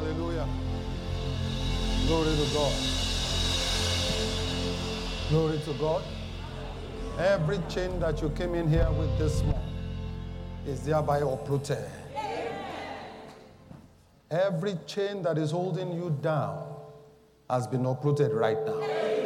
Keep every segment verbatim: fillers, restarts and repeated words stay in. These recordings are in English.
Hallelujah. Glory to God. Glory to God. Every chain that you came in here with this morning is thereby uprooted. Every chain that is holding you down has been uprooted right now.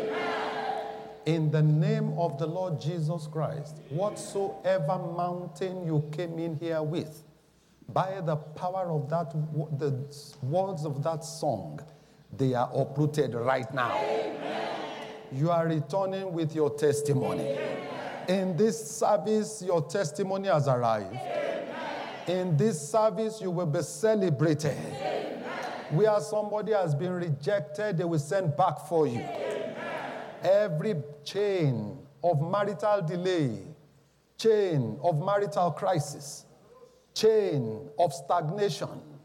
In the name of the Lord Jesus Christ, whatsoever mountain you came in here with, by the power of that, the words of that song, they are uprooted right now. Amen. You are returning with your testimony. Amen. In this service, your testimony has arrived. Amen. In this service, you will be celebrated. Amen. Where somebody has been rejected, they will send back for you. Amen. Every chain of marital delay, chain of marital crisis, chain of stagnation,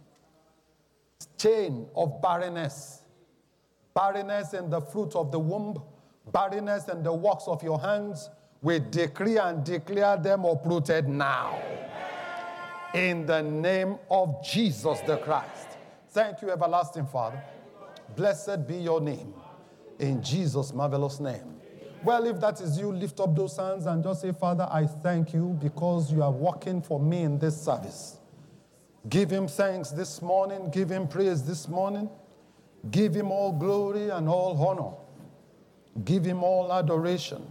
chain of barrenness, barrenness in the fruit of the womb, barrenness in the works of your hands, we decree and declare them uprooted now. Amen. In the name of Jesus the Christ. Thank you, everlasting Father. Blessed be your name. In Jesus' marvelous name. Well, if that is you, lift up those hands and just say, Father, I thank you because you are working for me in this service. Give him thanks this morning. Give him praise this morning. Give him all glory and all honor. Give him all adoration.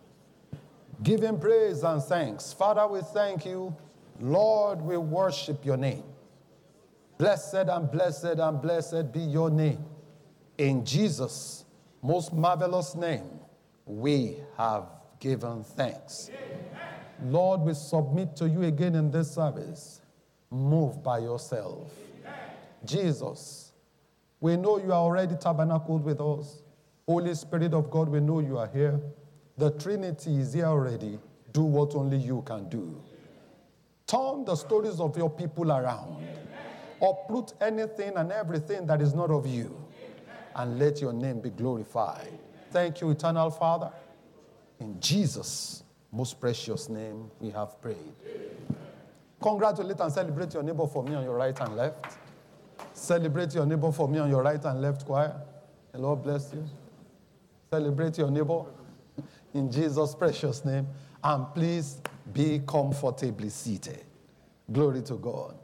Give him praise and thanks. Father, we thank you. Lord, we worship your name. Blessed and blessed and blessed be your name. In Jesus' most marvelous name, we have given thanks. Amen. Lord, we submit to you again in this service. Move by yourself. Amen. Jesus, we know you are already tabernacled with us. Holy Spirit of God, we know you are here. The Trinity is here already. Do what only you can do. Turn the stories of your people around. Amen. Uproot anything and everything that is not of you. Amen. And let your name be glorified. Thank you, eternal Father. In Jesus' most precious name, we have prayed. Congratulate and celebrate your neighbor for me on your right and left. Celebrate your neighbor for me on your right and left, choir. The Lord bless you. Celebrate your neighbor in Jesus' precious name. And please be comfortably seated. Glory to God.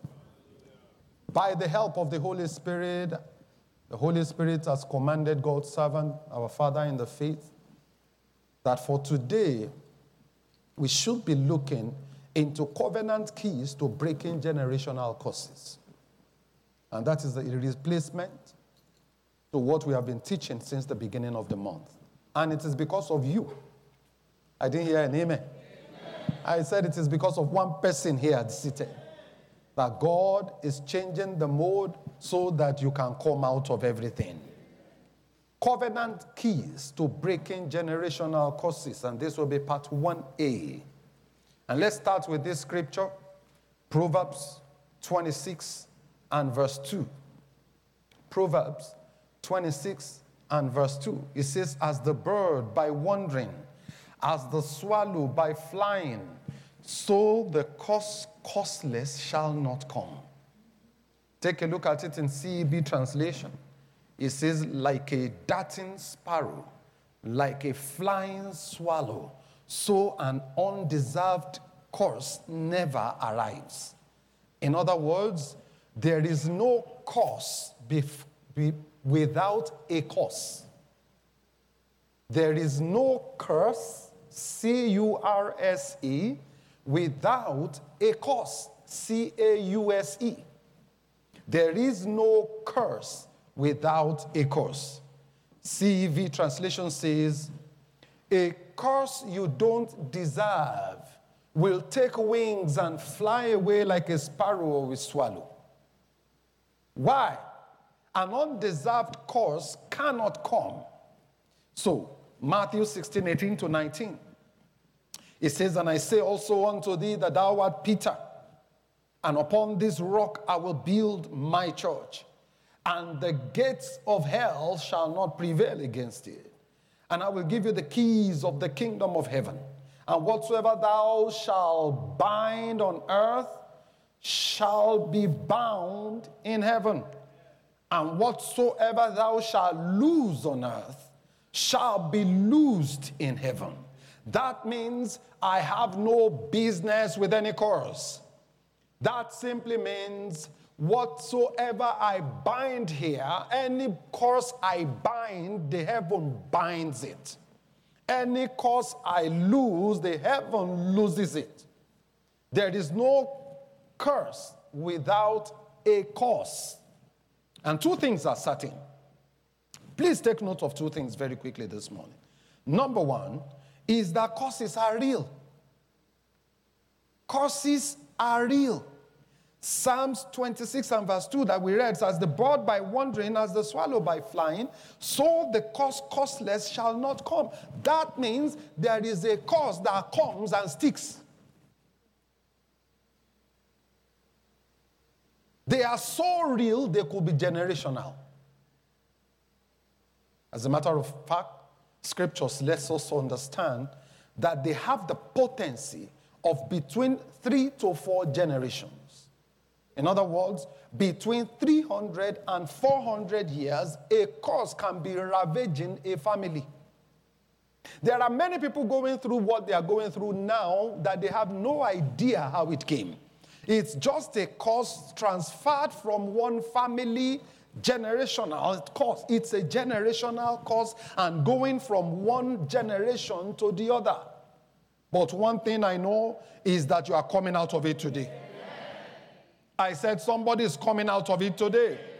By the help of the Holy Spirit, the Holy Spirit has commanded God's servant, our Father in the faith, that for today, we should be looking into covenant keys to breaking generational curses. And that is the replacement to what we have been teaching since the beginning of the month. And it is because of you. I didn't hear an amen. Amen. I said it is because of one person here seated that God is changing the mode so that you can come out of everything. Covenant keys to breaking generational curses. And this will be part one A. And let's start with this scripture. Proverbs twenty-six and verse two. Proverbs twenty-six and verse two. It says, as the bird by wandering, as the swallow by flying, so the curse causeless shall not come. Take a look at it in C E B translation. It says, like a darting sparrow, like a flying swallow, so an undeserved curse never arrives. In other words, there is no curse bef- be- without a cause. There is no curse, C U R S E, without a cause, C A U S E. There is no curse without a cause. C E V translation says, a curse you don't deserve will take wings and fly away like a sparrow or a swallow. Why? An undeserved curse cannot come. So, Matthew sixteen, eighteen to nineteen. It says, and I say also unto thee that thou art Peter, and upon this rock I will build my church, and the gates of hell shall not prevail against it. And I will give you the keys of the kingdom of heaven. And whatsoever thou shalt bind on earth shall be bound in heaven. And whatsoever thou shalt loose on earth shall be loosed in heaven. That means I have no business with any curse. That simply means whatsoever I bind here, any curse I bind, the heaven binds it. Any curse I lose, the heaven loses it. There is no curse without a cause. And two things are certain. Please take note of two things very quickly this morning. Number one is that curses are real. Curses are real. Psalms twenty-six and verse two that we read says, the bird by wandering, as the swallow by flying, so the curse causeless shall not come. That means there is a curse that comes and sticks. They are so real, they could be generational. As a matter of fact, scriptures let us understand that they have the potency of between three to four generations. In other words, between three hundred and four hundred years, a curse can be ravaging a family. There are many people going through what they are going through now that they have no idea how it came. It's just a curse transferred from one family, generational curse. It's a generational curse and going from one generation to the other. But one thing I know is that you are coming out of it today. I said somebody is coming out of it today. Amen.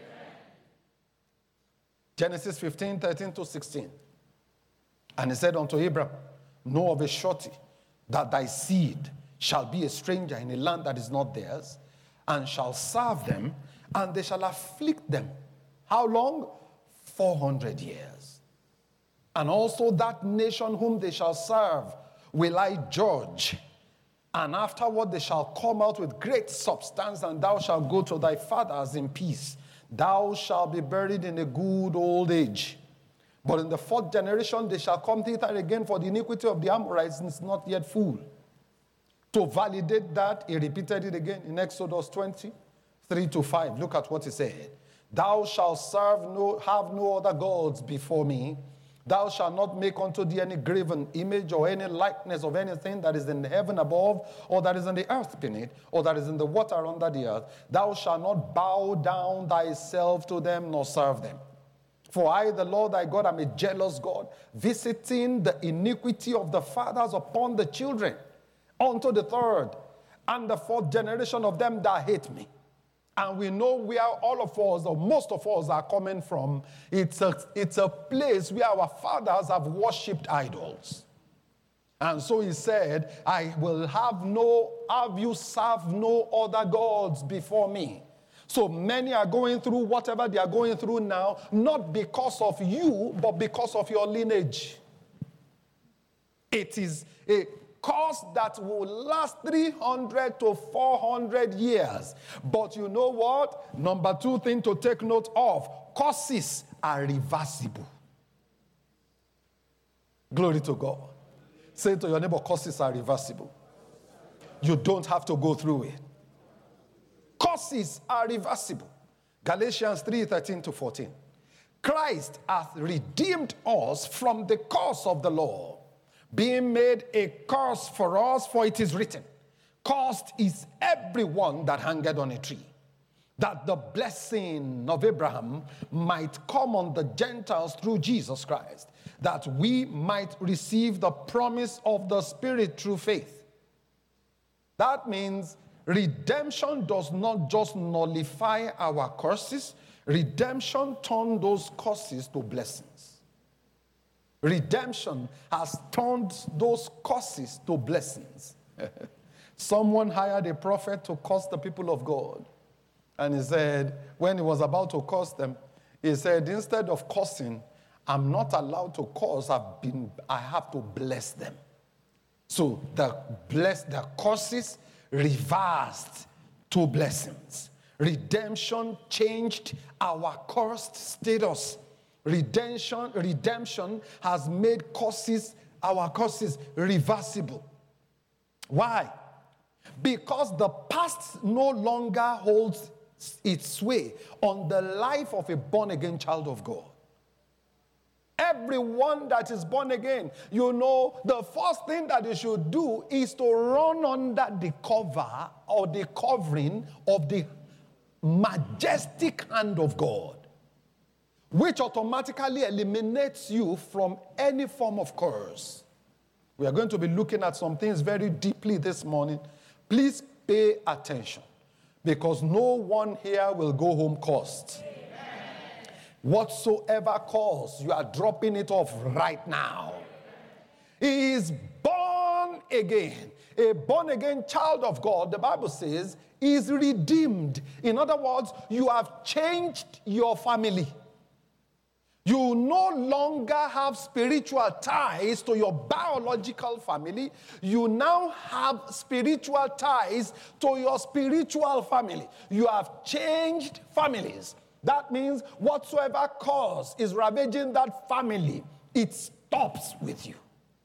Genesis fifteen, thirteen to sixteen. And he said unto Abraham, know of a surety that thy seed shall be a stranger in a land that is not theirs, and shall serve them, and they shall afflict them. How long? four hundred years. And also that nation whom they shall serve will I judge. And afterward they shall come out with great substance, and thou shalt go to thy fathers in peace. Thou shalt be buried in a good old age. But in the fourth generation they shall come thither again, for the iniquity of the Amorites is not yet full. To validate that, he repeated it again in Exodus twenty, three to five. Look at what he said. Thou shalt serve no, have no other gods before me. Thou shalt not make unto thee any graven image or any likeness of anything that is in the heaven above, or that is in the earth beneath, or that is in the water under the earth. Thou shalt not bow down thyself to them, nor serve them. For I, the Lord thy God, am a jealous God, visiting the iniquity of the fathers upon the children, unto the third and the fourth generation of them that hate me. And we know where all of us, or most of us, are coming from. It's a, it's a place where our fathers have worshipped idols. And so he said, I will have no, have you serve no other gods before me. So many are going through whatever they are going through now, not because of you, but because of your lineage. It is a curse that will last three hundred to four hundred years. But you know what? Number two thing to take note of, curses are reversible. Glory to God. Say to your neighbor, curses are reversible. You don't have to go through it. Curses are reversible. Galatians three, thirteen to fourteen. Christ hath redeemed us from the curse of the law, being made a curse for us, for it is written, cursed is everyone that hangeth on a tree, that the blessing of Abraham might come on the Gentiles through Jesus Christ, that we might receive the promise of the Spirit through faith. That means redemption does not just nullify our curses. Redemption turns those curses to blessings. Redemption has turned those curses to blessings. Someone hired a prophet to curse the people of God. And he said, when he was about to curse them, he said, instead of cursing, I'm not allowed to curse. I've been, I have to bless them. So the bless the curses reversed to blessings. Redemption changed our cursed status. Redemption, redemption has made curses, our curses, reversible. Why? Because the past no longer holds its sway on the life of a born-again child of God. Everyone that is born again, you know, the first thing that you should do is to run under the cover or the covering of the majestic hand of God, which automatically eliminates you from any form of curse. We are going to be looking at some things very deeply this morning. Please pay attention, because no one here will go home cursed. Whatsoever cause, you are dropping it off right now. He is born again. A born again child of God, the Bible says, is redeemed. In other words, you have changed your family. You no longer have spiritual ties to your biological family. You now have spiritual ties to your spiritual family. You have changed families. That means whatsoever cause is ravaging that family, it stops with you.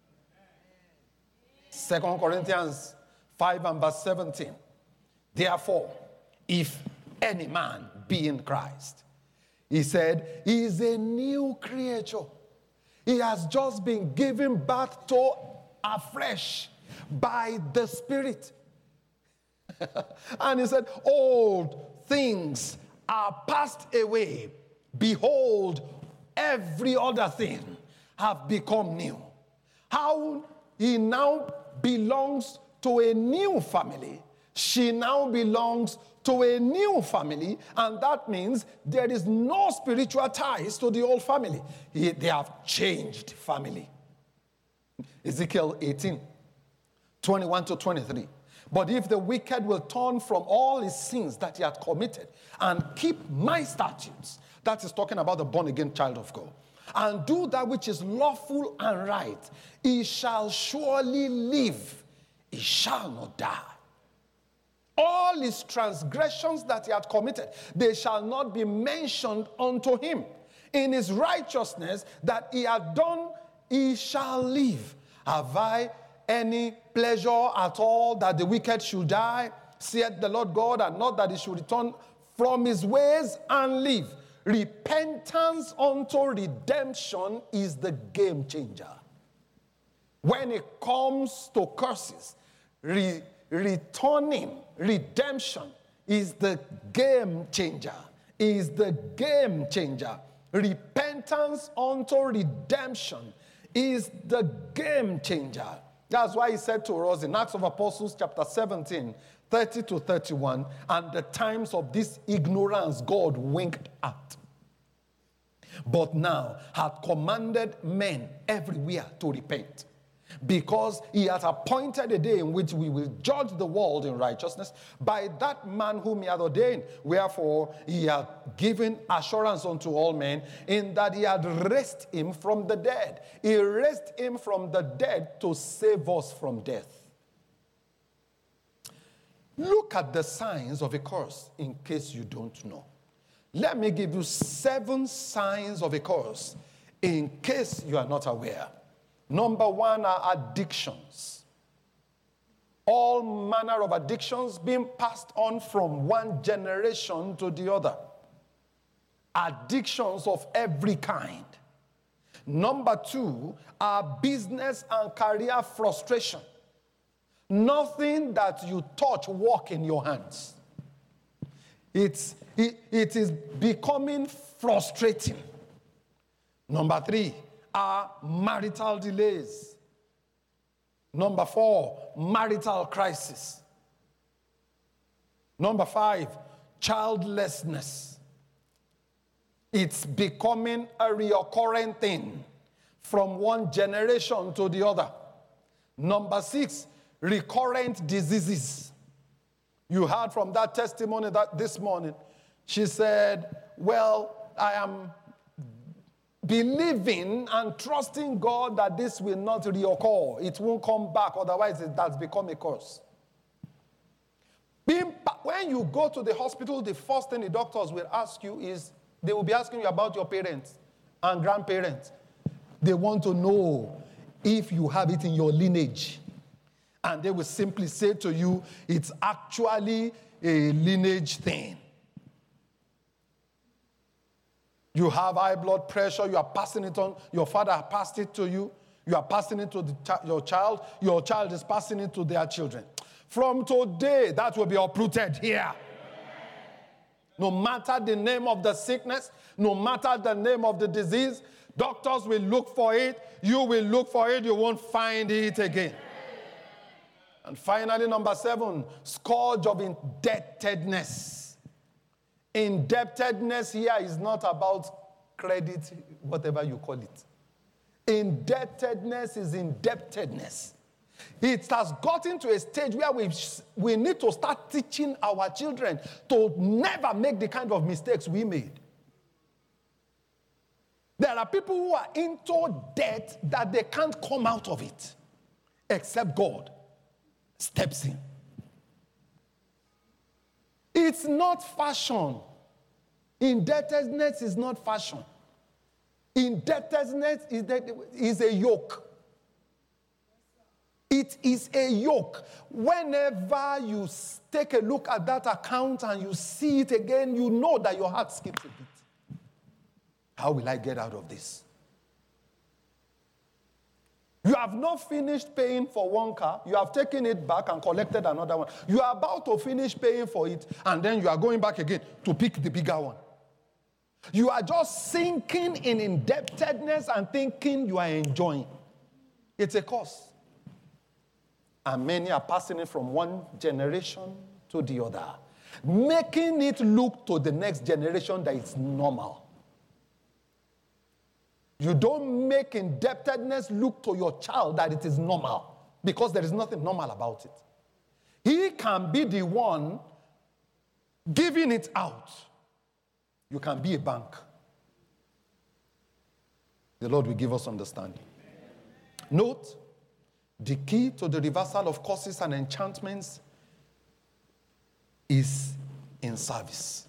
Second Corinthians five and verse seventeen. Therefore, if any man be in Christ, he said, he is a new creature. He has just been given birth to afresh by the Spirit. And he said, old things are passed away. Behold, every other thing have become new. How he now belongs to a new family. She now belongs to a new family, and that means there is no spiritual ties to the old family. He, they have changed family. Ezekiel eighteen, twenty-one to twenty-three. But if the wicked will turn from all his sins that he had committed and keep my statutes, that is talking about the born-again child of God, and do that which is lawful and right, he shall surely live, he shall not die. All his transgressions that he had committed, they shall not be mentioned unto him. In his righteousness that he had done, he shall live. Have I any pleasure at all that the wicked should die, saith the Lord God, and not that he should return from his ways and live? Repentance unto redemption is the game changer. When it comes to curses, re- returning, redemption is the game changer. Is the game changer. Repentance unto redemption is the game changer. That's why he said to us in Acts of Apostles chapter seventeen, thirty to thirty-one, and the times of this ignorance God winked at, but now hath commanded men everywhere to repent, because he hath appointed a day in which we will judge the world in righteousness by that man whom he hath ordained. Wherefore he hath given assurance unto all men, in that he had raised him from the dead. He raised him from the dead to save us from death. Look at the signs of a curse in case you don't know. Let me give you seven signs of a curse in case you are not aware. Number one are addictions. All manner of addictions being passed on from one generation to the other. Addictions of every kind. Number two are business and career frustration. Nothing that you touch work in your hands. It's, it, it is becoming frustrating. Number three are marital delays. Number four, marital crisis. Number five, childlessness. It's becoming a recurrent thing from one generation to the other. Number six, recurrent diseases. You heard from that testimony that this morning. She said, well, I am believing and trusting God that this will not reoccur. It won't come back, otherwise it has become a curse. Being, when you go to the hospital, the first thing the doctors will ask you is, they will be asking you about your parents and grandparents. They want to know if you have it in your lineage. And they will simply say to you, it's actually a lineage thing. You have high blood pressure, you are passing it on. Your father passed it to you. You are passing it to the ch- your child. Your child is passing it to their children. From today, that will be uprooted here. No matter the name of the sickness, no matter the name of the disease, doctors will look for it. You will look for it. You won't find it again. And finally, number seven, scourge of indebtedness. Indebtedness here is not about credit, whatever you call it. Indebtedness is indebtedness. It has gotten to a stage where we, we need to start teaching our children to never make the kind of mistakes we made. There are people who are into debt that they can't come out of it except God steps in. It's not fashion. Indebtedness is not fashion. Indebtedness is, is a yoke. It is a yoke. Whenever you take a look at that account and you see it again, you know that your heart skips a bit. How will I get out of this? You have not finished paying for one car. You have taken it back and collected another one. You are about to finish paying for it, and then you are going back again to pick the bigger one. You are just sinking in indebtedness and thinking you are enjoying. It's a cost. And many are passing it from one generation to the other, making it look to the next generation that it's normal. You don't make indebtedness look to your child that it is normal, because there is nothing normal about it. He can be the one giving it out. You can be a bank. The Lord will give us understanding. Note, the key to the reversal of curses and enchantments is in service.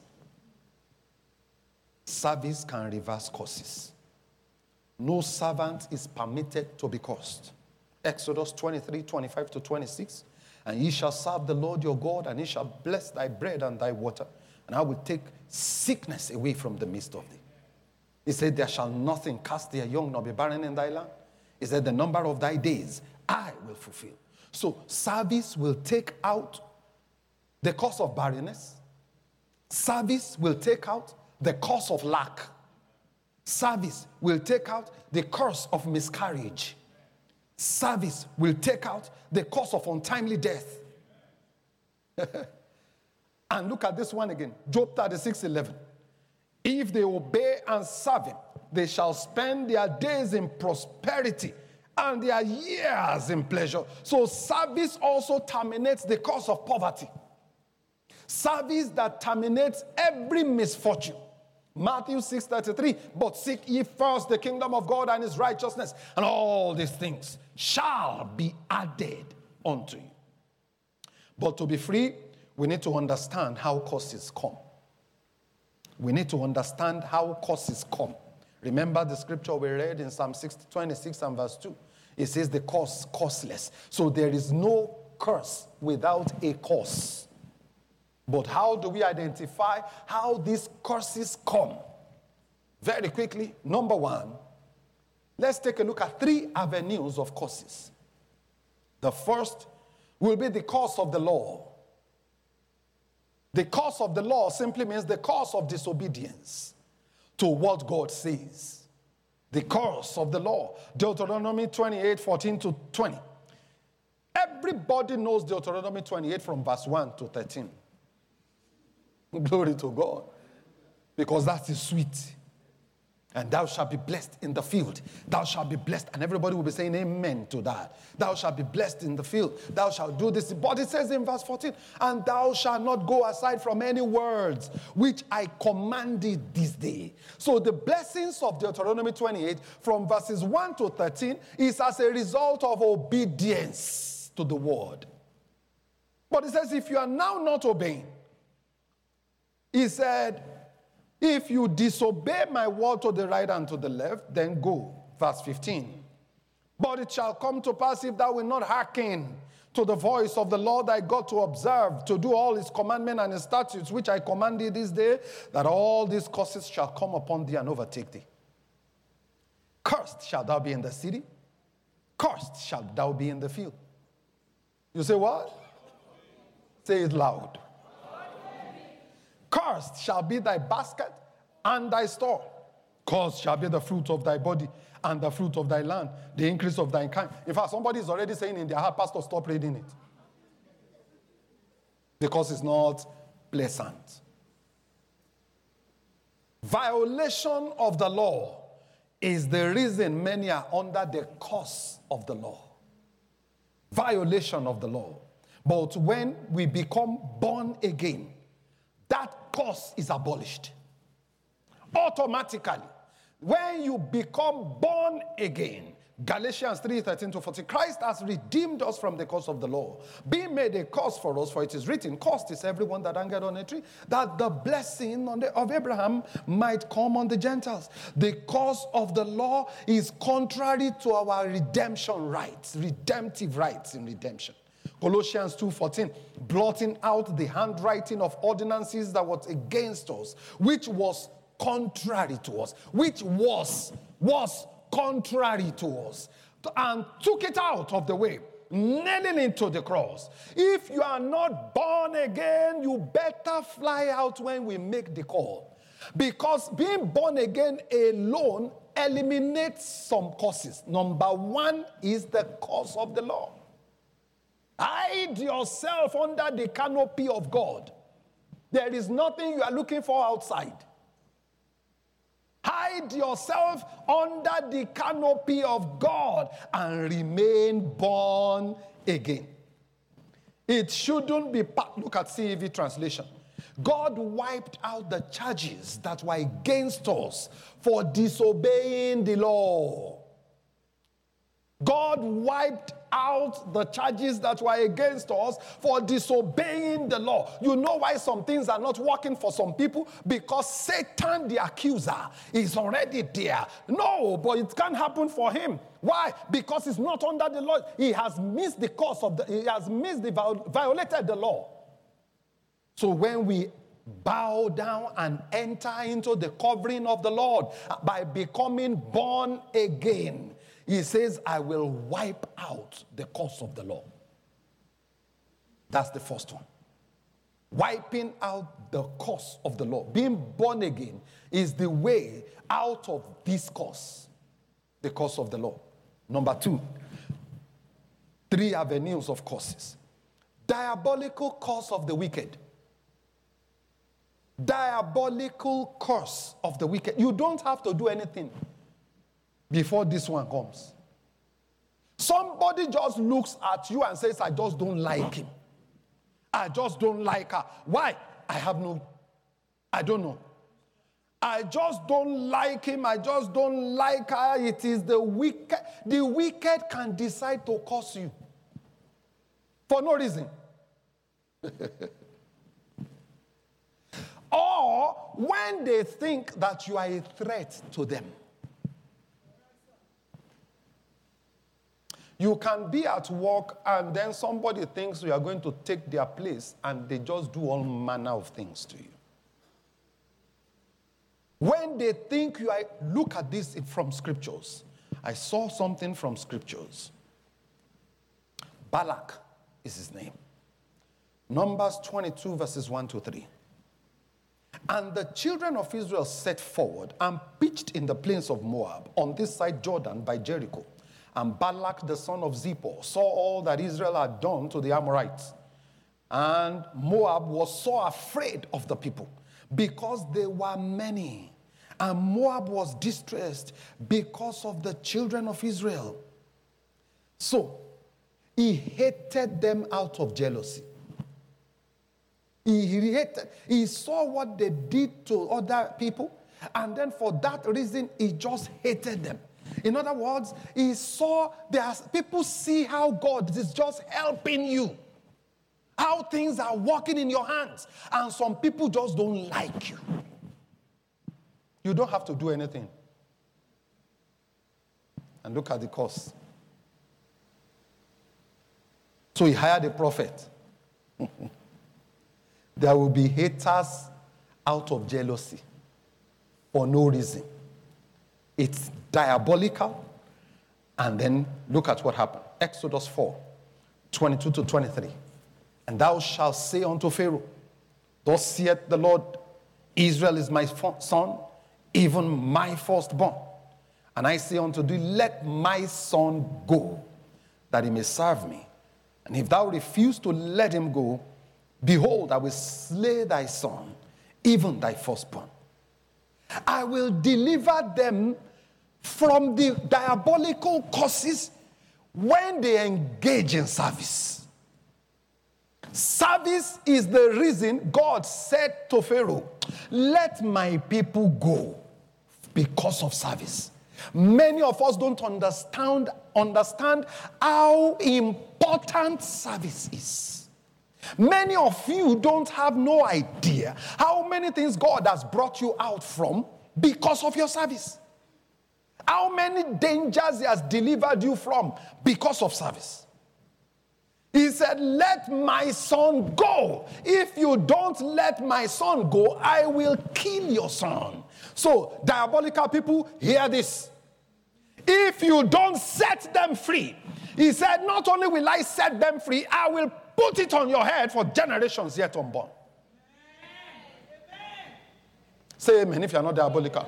Service can reverse curses. No servant is permitted to be cursed. Exodus twenty-three, twenty-five to twenty-six. And ye shall serve the Lord your God, and he shall bless thy bread and thy water, and I will take sickness away from the midst of thee. He said, there shall nothing cast thee young nor be barren in thy land. He said, the number of thy days I will fulfill. So service will take out the cause of barrenness. Service will take out the cause of lack. Service will take out the curse of miscarriage. Service will take out the cause of untimely death. And look at this one again. Job thirty-six, eleven. If they obey and serve him, they shall spend their days in prosperity and their years in pleasure. So service also terminates the cause of poverty. Service that terminates every misfortune. Matthew six thirty-three, but seek ye first the kingdom of God and his righteousness, and all these things shall be added unto you. But to be free, we need to understand how curses come. We need to understand how curses come. Remember the scripture we read in Psalm twenty-six and verse two. It says the curse, curseless. So there is no curse without a cause. But how do we identify how these curses come? Very quickly, number one, let's take a look at three avenues of curses. The first will be the curse of the law. The curse of the law simply means the curse of disobedience to what God says. The curse of the law. Deuteronomy twenty-eight, fourteen to twenty. Everybody knows Deuteronomy twenty-eight from verse one to thirteen. Glory to God. Because that is sweet. And thou shalt be blessed in the field. Thou shalt be blessed. And everybody will be saying amen to that. Thou shalt be blessed in the field. Thou shalt do this. But it says in verse fourteen, and thou shalt not go aside from any words which I commanded this day. So the blessings of Deuteronomy twenty-eight from verses one to thirteen is as a result of obedience to the word. But it says if you are now not obeying, he said, if you disobey my word to the right and to the left, then go. Verse fifteen. But it shall come to pass if thou wilt not hearken to the voice of the Lord thy God to observe, to do all his commandments and his statutes, which I command thee this day, that all these curses shall come upon thee and overtake thee. Cursed shalt thou be in the city, cursed shalt thou be in the field. You say what? Say it loud. Cursed shall be thy basket and thy store. Cursed shall be the fruit of thy body and the fruit of thy land, the increase of thy kind. In fact, somebody is already saying in their heart, Pastor, stop reading it. Because it's not pleasant. Violation of the law is the reason many are under the curse of the law. Violation of the law. But when we become born again, that curse is abolished. Automatically. When you become born again, Galatians three, thirteen to fourteen, Christ has redeemed us from the curse of the law, being made a curse for us, for it is written, cursed is everyone that hangeth on a tree, that the blessing on the, of Abraham might come on the Gentiles. The curse of the law is contrary to our redemption rights, redemptive rights in redemption. Colossians two fourteen, blotting out the handwriting of ordinances that was against us, which was contrary to us, which was, was contrary to us, and took it out of the way, nailing it to the cross. If you are not born again, you better fly out when we make the call. Because being born again alone eliminates some causes. Number one is the cause of the law. Hide yourself under the canopy of God. There is nothing you are looking for outside. Hide yourself under the canopy of God and remain born again. It shouldn't be part. Look at C E V translation. God wiped out the charges that were against us for disobeying the law. God wiped out the charges that were against us for disobeying the law. You know why some things are not working for some people? Because Satan, the accuser, is already there. No, but it can't happen for him. Why? Because he's not under the law. He has missed the course of the, he has missed the, violated the law. So when we bow down and enter into the covering of the Lord by becoming born again, he says, I will wipe out the curse of the law. That's the first one. Wiping out the curse of the law. Being born again is the way out of this curse, the curse of the law. Number two, three avenues of curses. Diabolical curse of the wicked. Diabolical curse of the wicked. You don't have to do anything before this one comes. Somebody just looks at you and says, I just don't like him. I just don't like her. Why? I have no, I don't know. I just don't like him. I just don't like her. It is the wicked. The wicked can decide to curse you for no reason. Or when they think that you are a threat to them. You can be at work and then somebody thinks you are going to take their place and they just do all manner of things to you. When they think you are, look at this from scriptures. I saw something from scriptures. Balak is his name. Numbers twenty-two verses one to three. And the children of Israel set forward and pitched in the plains of Moab on this side Jordan by Jericho. And Balak the son of Zippor saw all that Israel had done to the Amorites. And Moab was so afraid of the people because they were many. And Moab was distressed because of the children of Israel. So he hated them out of jealousy. He hated, he saw what they did to other people. And then for that reason, he just hated them. In other words, he saw there's people see how God is just helping you. How things are working in your hands. And some people just don't like you. You don't have to do anything. And look at the cost. So he hired a prophet. There will be haters out of jealousy for no reason. It's diabolical. And then look at what happened. Exodus four, twenty-two to twenty-three. And thou shalt say unto Pharaoh, thus saith the Lord, Israel is my son, even my firstborn. And I say unto thee, let my son go, that he may serve me. And if thou refuse to let him go, behold, I will slay thy son, even thy firstborn. I will deliver them from the diabolical causes when they engage in service. Service is the reason God said to Pharaoh, let my people go because of service. Many of us don't understand, understand how important service is. Many of you don't have no idea how many things God has brought you out from because of your service. How many dangers he has delivered you from because of service. He said, let my son go. If you don't let my son go, I will kill your son. So, diabolical people, hear this. If you don't set them free, he said, not only will I set them free, I will put it on your head for generations yet unborn. Say amen if you're not diabolical.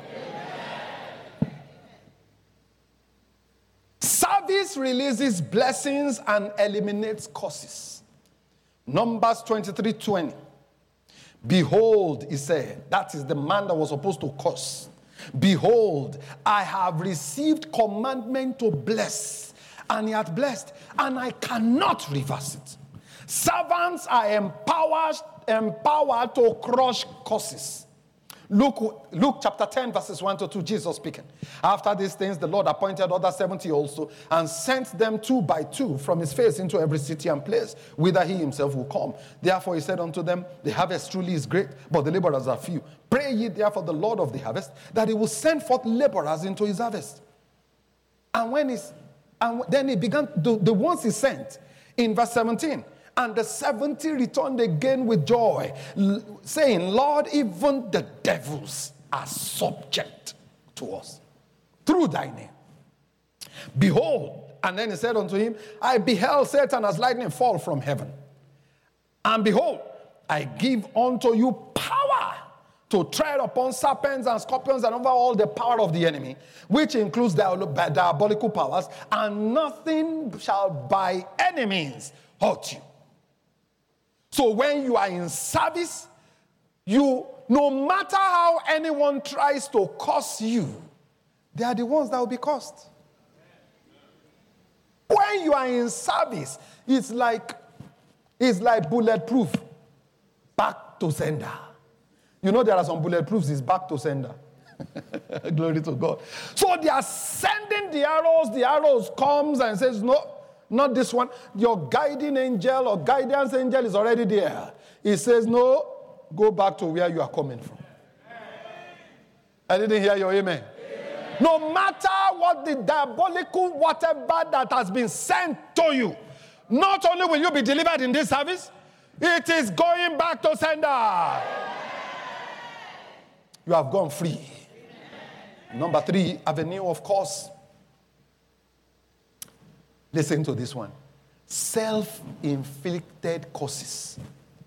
Service releases blessings and eliminates curses. Numbers twenty-three twenty. Behold, he said, that is the man that was supposed to curse. Behold, I have received commandment to bless, and he hath blessed, and I cannot reverse it. Servants are empowered, empowered to crush curses. Luke, Luke chapter ten, verses one to two, Jesus speaking. After these things, the Lord appointed other seventy also, and sent them two by two from his face into every city and place, whither he himself will come. Therefore he said unto them, the harvest truly is great, but the laborers are few. Pray ye therefore the Lord of the harvest, that he will send forth laborers into his harvest. And when he's, and then he began, the, the ones he sent, in verse seventeen, and the seventy returned again with joy, saying, Lord, even the devils are subject to us through thy name. Behold, and then he said unto him, I beheld Satan as lightning fall from heaven. And behold, I give unto you power to tread upon serpents and scorpions and over all the power of the enemy, which includes diabolical powers, and nothing shall by any means hurt you. So when you are in service, you, no matter how anyone tries to curse you, they are the ones that will be cursed. When you are in service, it's like, it's like bulletproof. Back to sender. You know there are some bulletproofs, it's back to sender. Glory to God. So they are sending the arrows, the arrows comes and says, no, not this one. Your guiding angel or guidance angel is already there. He says, no, go back to where you are coming from. I didn't hear your amen. Amen. No matter what the diabolical whatever that has been sent to you, not only will you be delivered in this service, it is going back to sender. You have gone free. Amen. Number three, avenue of course. Listen to this one. Self-inflicted curses.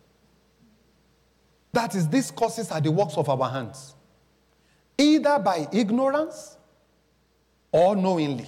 That is, these curses are the works of our hands. Either by ignorance or knowingly.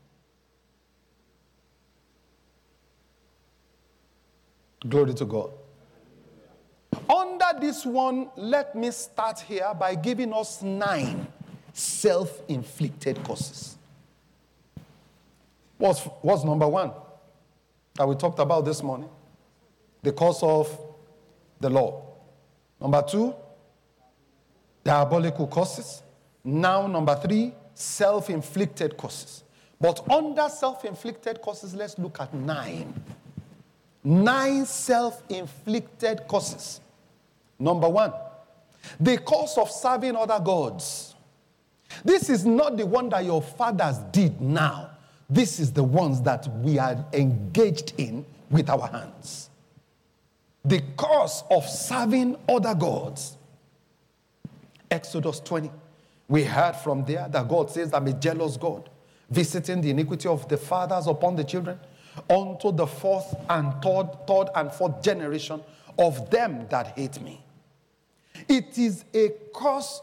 Glory to God. Under this one, let me start here by giving us nine self-inflicted curses. What's, what's number one that we talked about this morning? The curse of the law. Number two, diabolical curses. Now, number three, self-inflicted curses. But under self-inflicted curses, let's look at nine. Nine self-inflicted curses. Number one, the curse of serving other gods. This is not the one that your fathers did now. This is the ones that we are engaged in with our hands. The cause of serving other gods. Exodus twenty. We heard from there that God says, I'm a jealous God, visiting the iniquity of the fathers upon the children, unto the fourth and third, third and fourth generation of them that hate me. It is a cause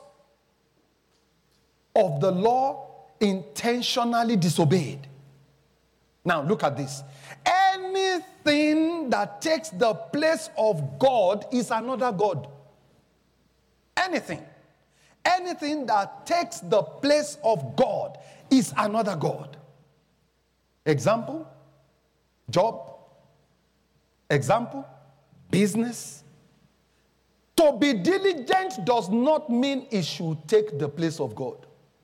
of the law intentionally disobeyed. Now look at this. Anything that takes the place of God is another God. Anything. Anything that takes the place of God is another God. Example, job. Example, business. To be diligent does not mean it should take the place of God.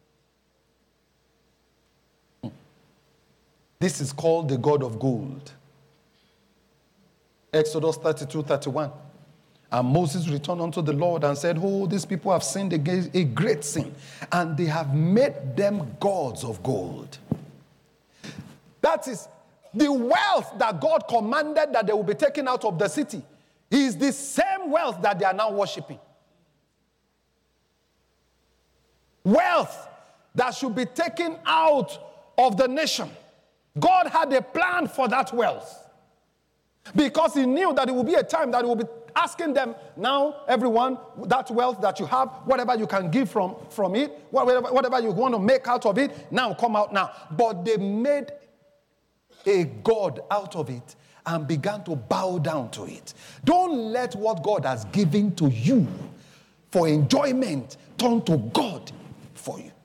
This is called the God of gold. Exodus thirty-two, thirty-one. And Moses returned unto the Lord and said, oh, these people have sinned against a great sin, and they have made them gods of gold. That is, the wealth that God commanded that they will be taken out of the city is the same wealth that they are now worshiping. Wealth that should be taken out of the nation. God had a plan for that wealth. Because he knew that it would be a time that he would be asking them, now, everyone, that wealth that you have, whatever you can give from, from it, whatever, whatever you want to make out of it, now come out now. But they made a god out of it and began to bow down to it. Don't let what God has given to you for enjoyment turn to God for you.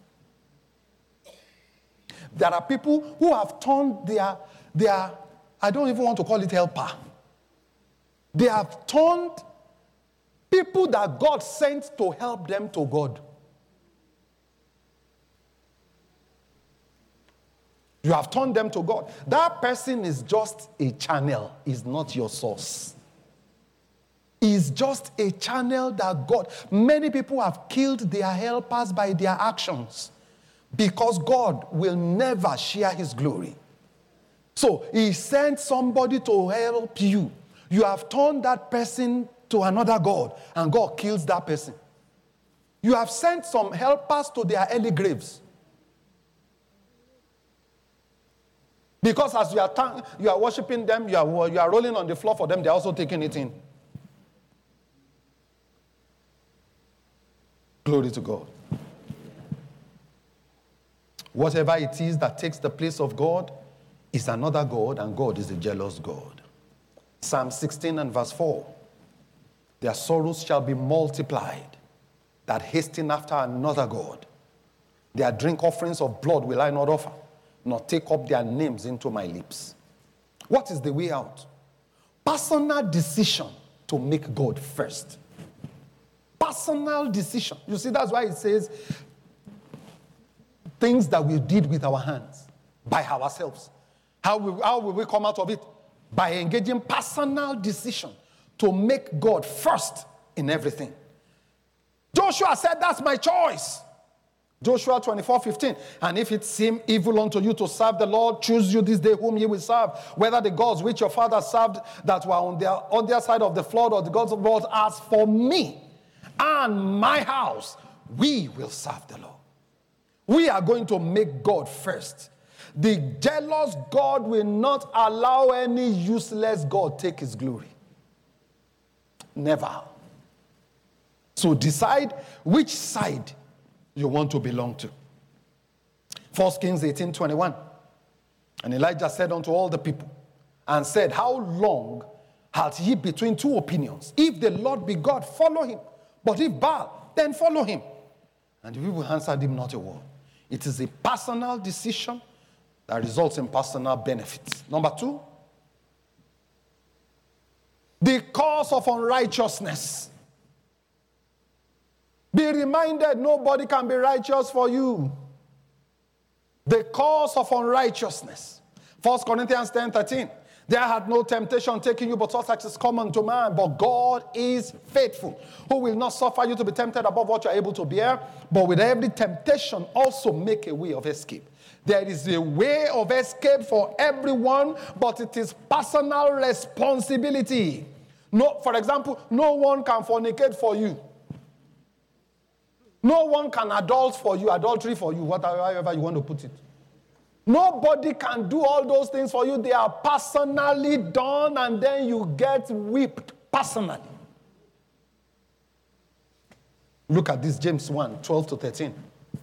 There are people who have turned their, their, I don't even want to call it helper. They have turned people that God sent to help them to God. You have turned them to God. That person is just a channel, is not your source. Is just a channel that God, many people have killed their helpers by their actions. Because God will never share his glory. So he sent somebody to help you. You have turned that person to another God, and God kills that person. You have sent some helpers to their early graves. Because as you are, ta- you are worshiping them, you are, you are rolling on the floor for them, they are also taking it in. Glory to God. Whatever it is that takes the place of God is another God, and God is a jealous God. Psalm sixteen and verse four. Their sorrows shall be multiplied, that hasten after another God. Their drink offerings of blood will I not offer, nor take up their names into my lips. What is the way out? Personal decision to make God first. Personal decision. You see, that's why it says, things that we did with our hands, by ourselves. How will, how will we come out of it? By engaging personal decision to make God first in everything. Joshua said, that's my choice. Joshua twenty-four fifteen. And if it seem evil unto you to serve the Lord, choose you this day whom ye will serve, whether the gods which your fathers served that were on their, on their side of the flood, or the gods of the world. As for me and my house, we will serve the Lord. We are going to make God first. The jealous God will not allow any useless God take his glory. Never. So decide which side you want to belong to. First Kings eighteen twenty-one. And Elijah said unto all the people, and said, how long halt ye between two opinions? If the Lord be God, follow him. But if Baal, then follow him. And the people answered him not a word. It is a personal decision that results in personal benefits. Number two, the cause of unrighteousness. Be reminded, nobody can be righteous for you. The cause of unrighteousness. First Corinthians ten thirteen. There had no temptation taking you, but such is common to man. But God is faithful, who will not suffer you to be tempted above what you are able to bear, but with every temptation also make a way of escape, There is a way of escape for everyone, but it is personal responsibility. No, for example, no one can fornicate for you. No one can adult for you, adultery for you, whatever you want to put it. Nobody can do all those things for you. They are personally done, and then you get whipped personally. Look at this, James one, twelve to thirteen.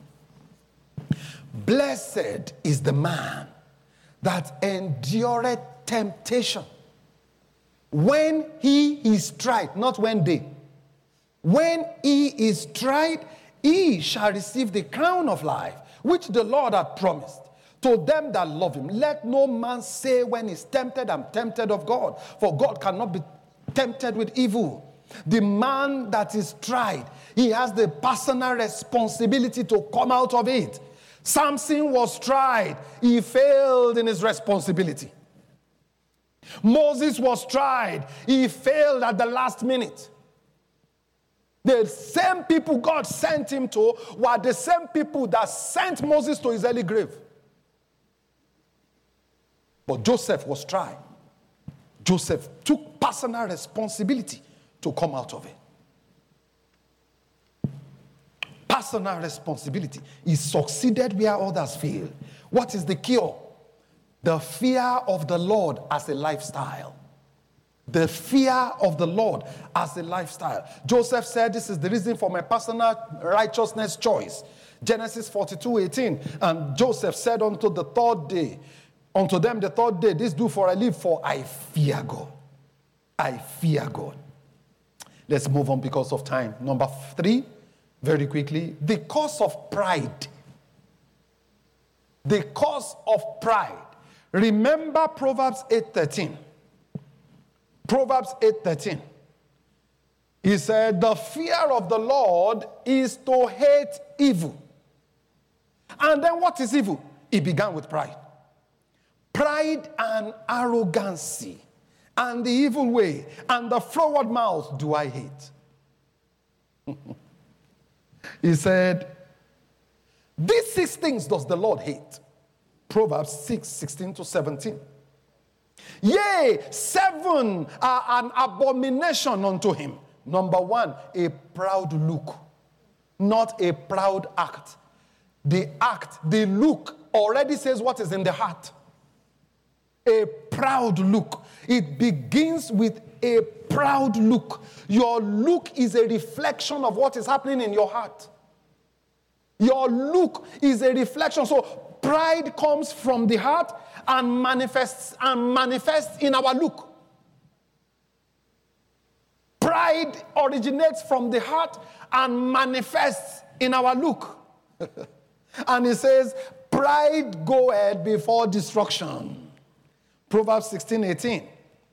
Blessed is the man that endureth temptation, when he is tried, not when they. When he is tried, he shall receive the crown of life, which the Lord hath promised to them that love him. Let no man say when he's tempted, I'm tempted of God, for God cannot be tempted with evil. The man that is tried, he has the personal responsibility to come out of it. Samson was tried. He failed in his responsibility. Moses was tried. He failed at the last minute. The same people God sent him to were the same people that sent Moses to his early grave. But Joseph was tried. Joseph took personal responsibility to come out of it. Personal responsibility. He succeeded where others failed. What is the cure? The fear of the Lord as a lifestyle. The fear of the Lord as a lifestyle. Joseph said, this is the reason for my personal righteousness choice. Genesis forty-two eighteen. And Joseph said unto the third day, unto them the third day, this do for I live, for I fear God. I fear God. Let's move on because of time. Number three, very quickly, the cause of pride. The cause of pride. Remember Proverbs eight thirteen. Proverbs eight thirteen. He said, the fear of the Lord is to hate evil. And then what is evil? It began with pride. Pride and arrogancy and the evil way and the froward mouth do I hate. He said, these six things does the Lord hate. Proverbs six sixteen to seventeen. Yea, seven are an abomination unto him. Number one, a proud look, not a proud act. The act, the look already says what is in the heart. A proud look. It begins with a proud look. Your look is a reflection of what is happening in your heart. Your look is a reflection. So pride comes from the heart and manifests and manifests in our look. Pride originates from the heart and manifests in our look. And it says, pride goeth before destruction. Proverbs sixteen eighteen.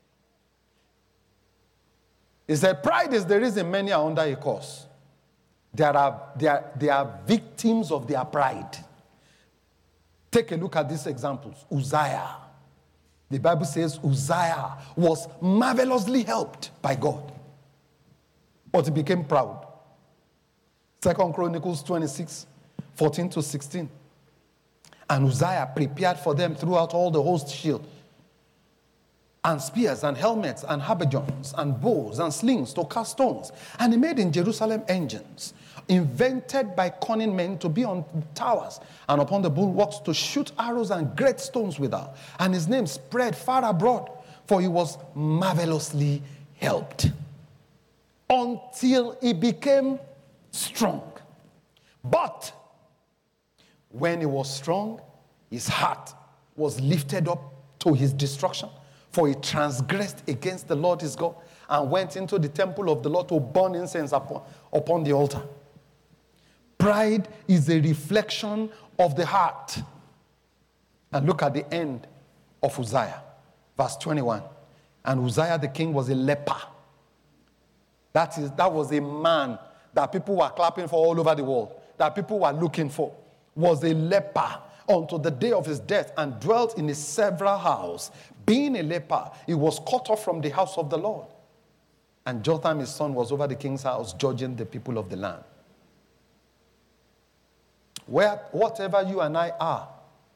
It said, pride is the reason many are under a curse. There are, they are, they are victims of their pride. Take a look at these examples. Uzziah. The Bible says Uzziah was marvelously helped by God, but he became proud. Second Chronicles twenty-six, fourteen to sixteen. And Uzziah prepared for them throughout all the host shield, and spears, and helmets, and habergeons, and bows, and slings to cast stones. And he made in Jerusalem engines, invented by cunning men, to be on towers and upon the bulwarks, to shoot arrows and great stones withal. And his name spread far abroad, for he was marvelously helped, until he became strong. But when he was strong, his heart was lifted up to his destruction, for he transgressed against the Lord his God, and went into the temple of the Lord to burn incense upon, upon the altar. Pride is a reflection of the heart. And look at the end of Uzziah, verse twenty-one. And Uzziah the king was a leper. That is, that was a man that people were clapping for all over the world, that people were looking for, was a leper unto the day of his death, and dwelt in a several house. Being a leper, he was cut off from the house of the Lord. And Jotham his son was over the king's house, judging the people of the land. Where, whatever you and I are,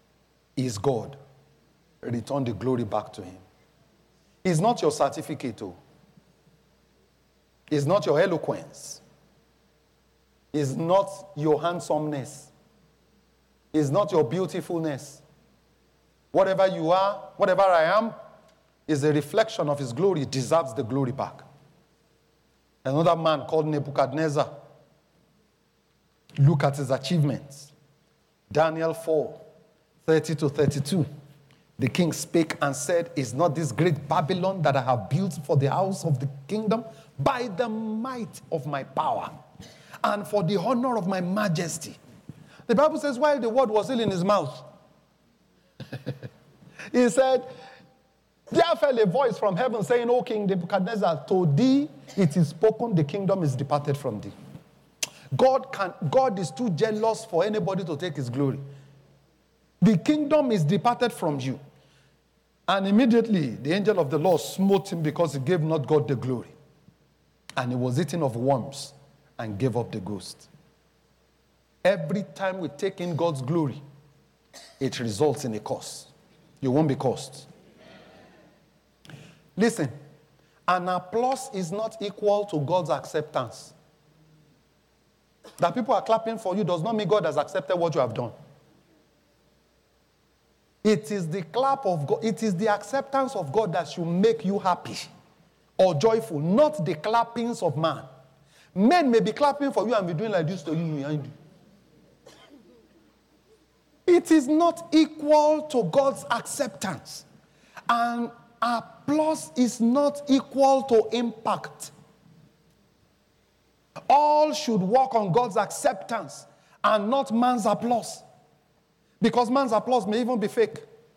is God. Return the glory back to him. It's not your certificate. Oh. It's not your eloquence. It's not your handsomeness. It's not your beautifulness. Whatever you are, whatever I am, is a reflection of his glory. It deserves the glory back. Another man called Nebuchadnezzar. Look at his achievements. Daniel four, thirty to thirty-two. The king spake and said, is not this great Babylon that I have built for the house of the kingdom by the might of my power and for the honor of my majesty? The Bible says, while the word was still in his mouth, he said, there fell a voice from heaven saying, O King Nebuchadnezzar, to thee it is spoken, the kingdom is departed from thee. God can, God is too jealous for anybody to take his glory. The kingdom is departed from you. And immediately the angel of the Lord smote him because he gave not God the glory. And he was eaten of worms and gave up the ghost. Every time we take in God's glory, it results in a curse. You won't be cursed. Listen, an applause is not equal to God's acceptance. That people are clapping for you does not mean God has accepted what you have done. It is the clap of God, it is the acceptance of God that should make you happy or joyful, not the clappings of man. Men may be clapping for you and be doing like this to you behind you. It is not equal to God's acceptance. And applause is not equal to impact. All should work on God's acceptance and not man's applause. Because man's applause may even be fake.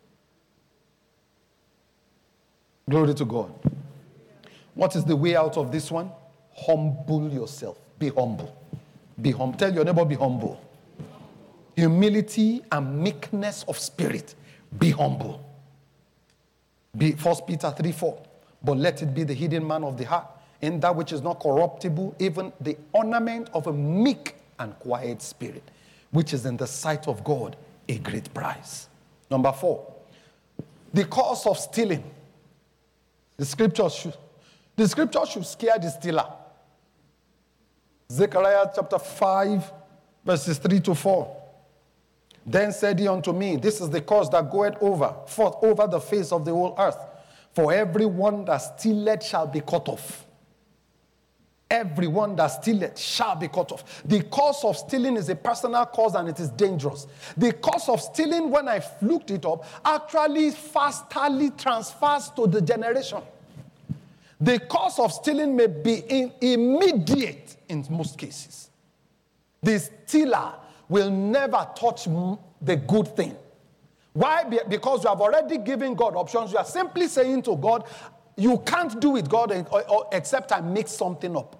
Glory to God. What is the way out of this one? Humble yourself. Be humble. Be humble. Tell your neighbor, be humble. Humility and meekness of spirit. Be humble. Be First Peter three four. But let it be the hidden man of the heart, in that which is not corruptible, even the ornament of a meek and quiet spirit, which is in the sight of God a great prize. Number four, the cause of stealing. The scripture should, the scripture should scare the stealer. Zechariah chapter five, verses three to four. Then said he unto me, this is the cause that goeth over, forth over the face of the whole earth. For everyone that stealeth shall be cut off. Everyone that stealeth shall be cut off. The cause of stealing is a personal cause and it is dangerous. The cause of stealing, when I looked it up, actually fastly transfers to the generation. The cause of stealing may be in immediate in most cases. The stealer will never touch the good thing. Why? Because you have already given God options. You are simply saying to God, you can't do it, God, except I make something up.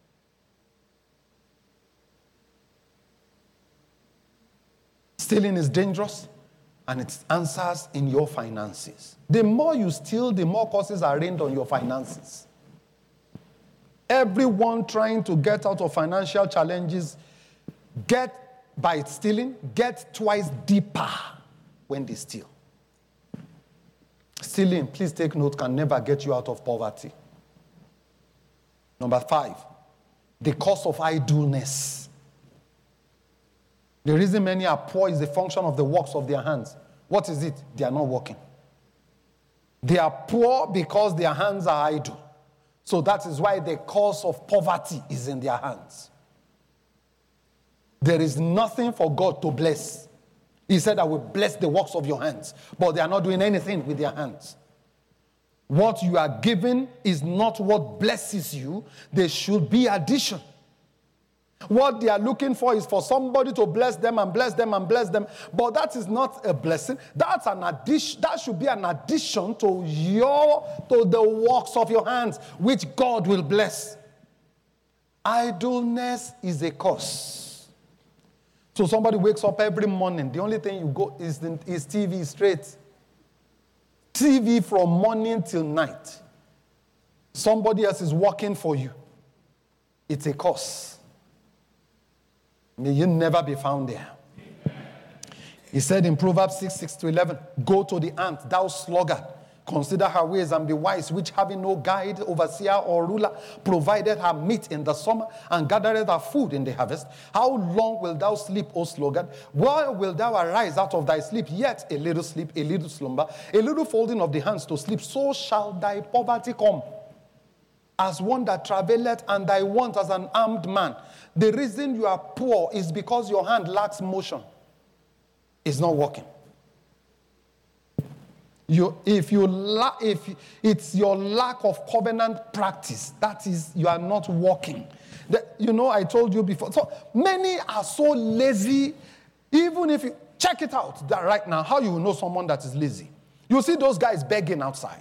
Stealing is dangerous, and it answers in your finances. The more you steal, the more curses are rained on your finances. Everyone trying to get out of financial challenges get by stealing, get twice deeper when they steal. Stealing, please take note, can never get you out of poverty. Number five, the cause of idleness. The reason many are poor is the function of the works of their hands. What is it? They are not working. They are poor because their hands are idle. So that is why the cause of poverty is in their hands. There is nothing for God to bless. He said, I will bless the works of your hands. But they are not doing anything with their hands. What you are given is not what blesses you. There should be addition. What they are looking for is for somebody to bless them and bless them and bless them. But that is not a blessing. That's an addition. That should be an addition to your, to the works of your hands, which God will bless. Idleness is a curse. So somebody wakes up every morning. The only thing you go is, the, is T V straight. T V from morning till night. Somebody else is working for you. It's a curse. May you never be found there. He said in Proverbs six, six to eleven, go to the ant, thou sluggard. Consider her ways and be wise, which having no guide, overseer, or ruler, provided her meat in the summer and gathered her food in the harvest. How long wilt thou sleep, O sluggard? Why wilt thou arise out of thy sleep? Yet a little sleep, a little slumber, a little folding of the hands to sleep. So shall thy poverty come as one that travaileth, and thy want as an armed man. The reason you are poor is because your hand lacks motion. It's not working. You, if you la- if it's your lack of covenant practice, that is, you are not walking. The, you know, I told you before. So many are so lazy. Even if you check it out that right now, how you will know someone that is lazy? You see those guys begging outside.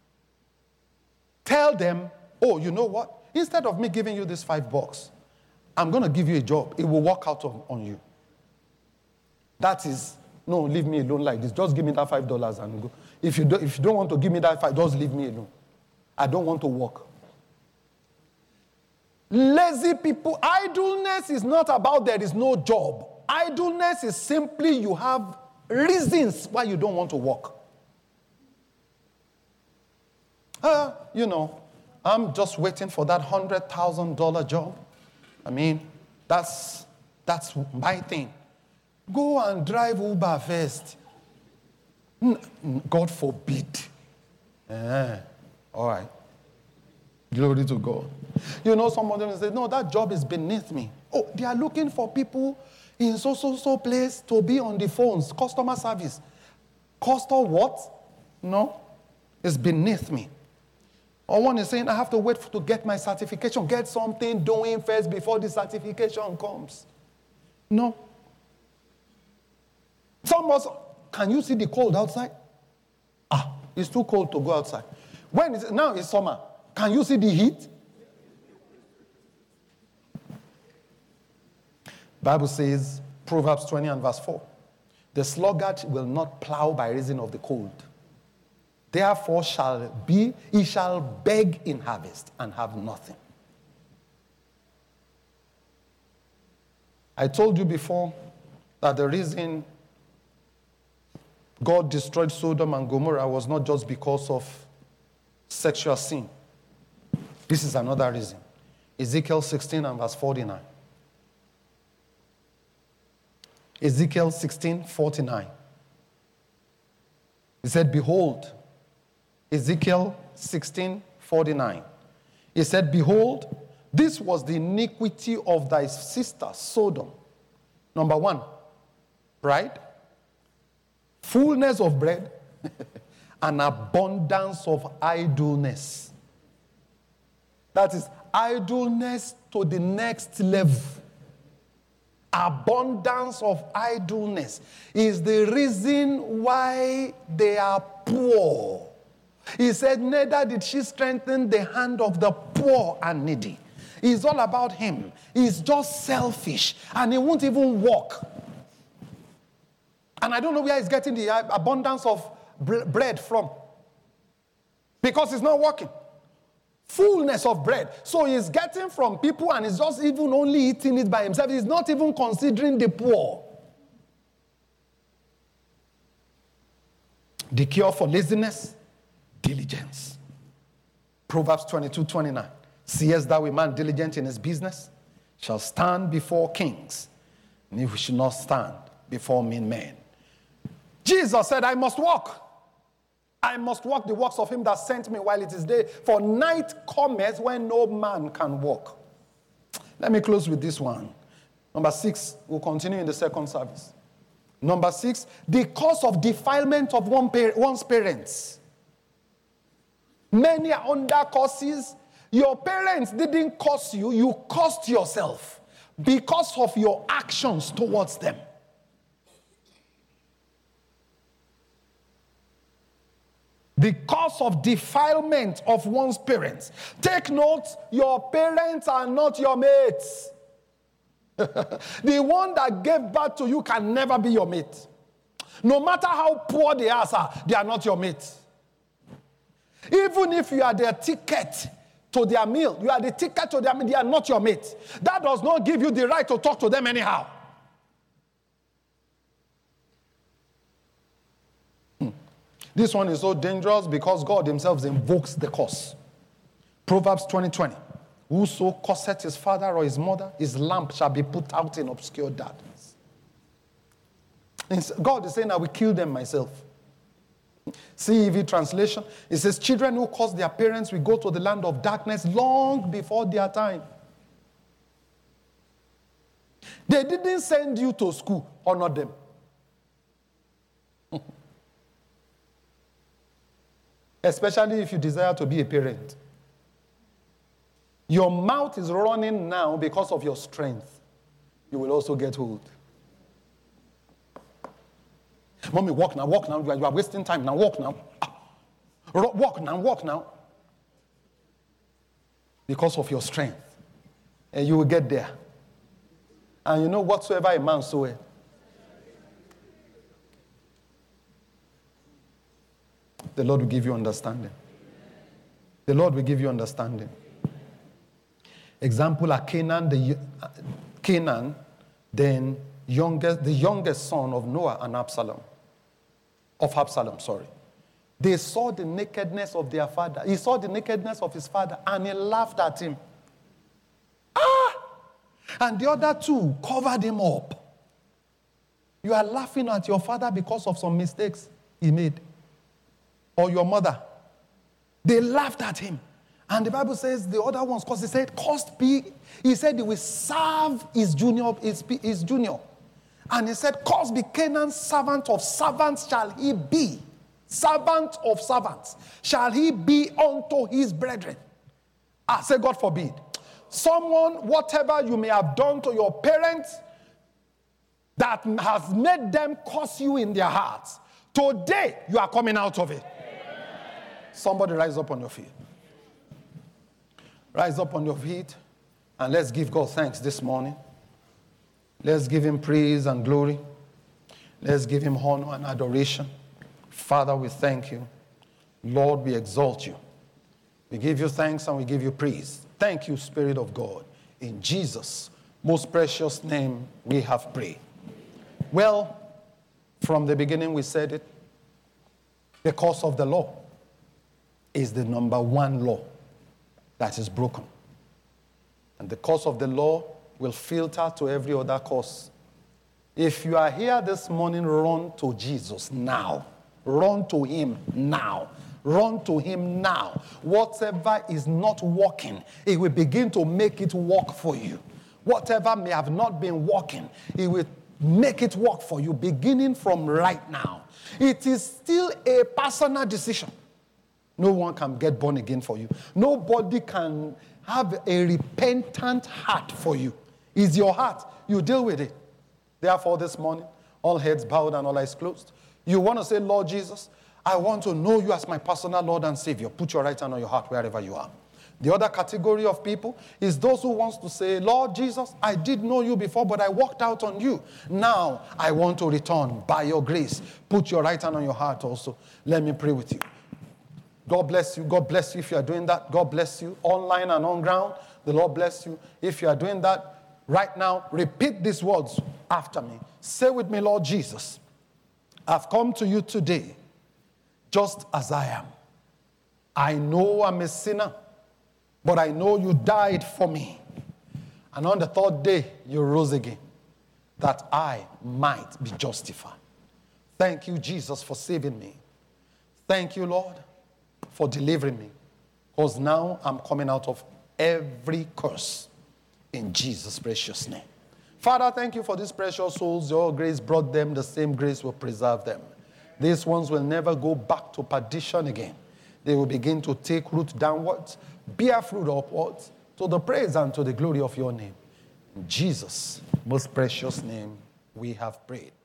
Tell them, oh, you know what? Instead of me giving you this five bucks, I'm going to give you a job. It will work out on, on you. That is, no, leave me alone like this. Just give me that five dollars and go. If you, do, if you don't want to give me that five, just leave me alone. I don't want to work. Lazy people, idleness is not about there is no job. Idleness is simply you have reasons why you don't want to work. Uh, you know, I'm just waiting for that one hundred thousand dollars job. I mean, that's, that's my thing. Go and drive Uber first. God forbid. Eh, all right. Glory to God. You know, some of them say, no, that job is beneath me. Oh, they are looking for people in so, so, so place to be on the phones, customer service. Cost or what? No, it's beneath me. Or one is saying, I have to wait to get my certification, get something doing first before the certification comes. No. Some of us, can you see the cold outside? Ah, it's too cold to go outside. When is it? Now it's summer. Can you see the heat? Bible says, Proverbs twenty and verse four, the sluggard will not plow by reason of the cold. Therefore shall be, he shall beg in harvest and have nothing. I told you before that the reason God destroyed Sodom and Gomorrah was not just because of sexual sin. This is another reason. Ezekiel sixteen and verse forty-nine. Ezekiel sixteen, forty-nine. He said, behold, Ezekiel sixteen, forty-nine. He said, behold, this was the iniquity of thy sister Sodom. Number one, right? Fullness of bread and abundance of idleness. That is idleness to the next level. Abundance of idleness is the reason why they are poor. He said, neither did she strengthen the hand of the poor and needy. It's all about him. He's just selfish and he won't even walk. And I don't know where he's getting the abundance of bread from. Because he's not working. Fullness of bread. So he's getting from people and he's just even only eating it by himself. He's not even considering the poor. The cure for laziness, diligence. Proverbs twenty-two, twenty-nine. Seest thou a man diligent in his business, shall stand before kings, and he shall not stand before mean men. Jesus said, I must walk. I must walk the works of him that sent me while it is day. For night cometh when no man can walk. Let me close with this one. Number six, we'll continue in the second service. Number six, the cause of defilement of one par- one's parents. Many are under curses. Your parents didn't curse you, you cursed yourself because of your actions towards them. The cause of defilement of one's parents. Take note, your parents are not your mates. The one that gave birth to you can never be your mate. No matter how poor they are, they are not your mates. Even if you are their ticket to their meal, you are the ticket to their meal, they are not your mates. That does not give you the right to talk to them anyhow. This one is so dangerous because God himself invokes the curse. Proverbs twenty twenty. Whoso curseth his father or his mother, his lamp shall be put out in obscure darkness. God is saying, I will kill them myself. C E V translation, it says, children who curse their parents will go to the land of darkness long before their time. They didn't send you to school, honor them. Especially if you desire to be a parent. Your mouth is running now because of your strength. You will also get old. Mommy, walk now, walk now. You are, you are wasting time now. Walk now. Walk now, walk now. Because of your strength. And you will get there. And you know, whatsoever a man soweth. The Lord will give you understanding. The Lord will give you understanding. Example, are Canaan, the Canaan, then youngest, the youngest son of Noah and Absalom. Of Absalom, sorry. They saw the nakedness of their father. He saw the nakedness of his father and he laughed at him. Ah! And the other two covered him up. You are laughing at your father because of some mistakes he made. Or your mother. They laughed at him. And the Bible says the other ones, because he said, cost be, he said he will serve his junior, his, his junior. And he said, cause be Canaan's servant of servants shall he be. Servant of servants shall he be unto his brethren. Ah, say God forbid. Someone, whatever you may have done to your parents that has made them curse you in their hearts, today you are coming out of it. Somebody rise up on your feet. Rise up on your feet and let's give God thanks this morning. Let's give him praise and glory. Let's give him honor and adoration. Father, we thank you. Lord, we exalt you. We give you thanks and we give you praise. Thank you, Spirit of God. In Jesus' most precious name, we have prayed. Well, from the beginning we said it. The curse of the law is the number one law that is broken. And the curse of the law will filter to every other curse. If you are here this morning, run to Jesus now. Run to him now. Run to him now. Whatever is not working, he will begin to make it work for you. Whatever may have not been working, he will make it work for you beginning from right now. It is still a personal decision. No one can get born again for you. Nobody can have a repentant heart for you. It's your heart. You deal with it. Therefore, this morning, all heads bowed and all eyes closed. You want to say, Lord Jesus, I want to know you as my personal Lord and Savior. Put your right hand on your heart wherever you are. The other category of people is those who wants to say, Lord Jesus, I did know you before, but I walked out on you. Now, I want to return by your grace. Put your right hand on your heart also. Let me pray with you. God bless you. God bless you if you are doing that. God bless you. Online and on ground, the Lord bless you. If you are doing that right now, repeat these words after me. Say with me, Lord Jesus, I've come to you today just as I am. I know I'm a sinner, but I know you died for me. And on the third day, you rose again, that I might be justified. Thank you, Jesus, for saving me. Thank you, Lord, for delivering me. Because now I'm coming out of every curse in Jesus' precious name. Father, thank you for these precious souls. Your grace brought them. The same grace will preserve them. These ones will never go back to perdition again. They will begin to take root downwards, bear fruit upwards, to the praise and to the glory of your name. In Jesus' most precious name, we have prayed.